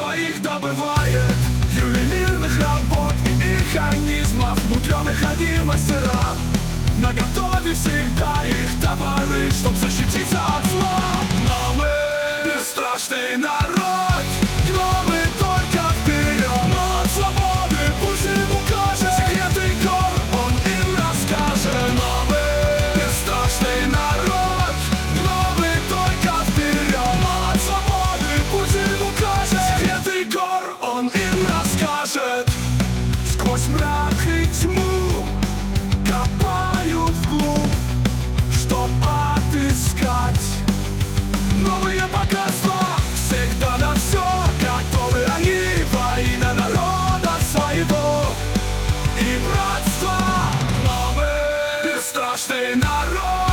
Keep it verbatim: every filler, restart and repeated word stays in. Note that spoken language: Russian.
своих добывает, ювелирных работ и механизмов, мудреных они мастера. Наготове всегда их товары, чтоб защититься от зла. Но мы бесстрашный народ, но мы только вперед. Но от свободы пусть им укажет секреты гор, он им расскажет. Но мы бесстрашный народ, но мы только вперед. Но от свободы пусть им укажет секреты гор, он им расскажет. Сквозь мрак и тьму копают вглубь, чтоб отыскать новые богатства. Всегда на все готовы они во имя народа своего и братства. Но мы бесстрашный народ.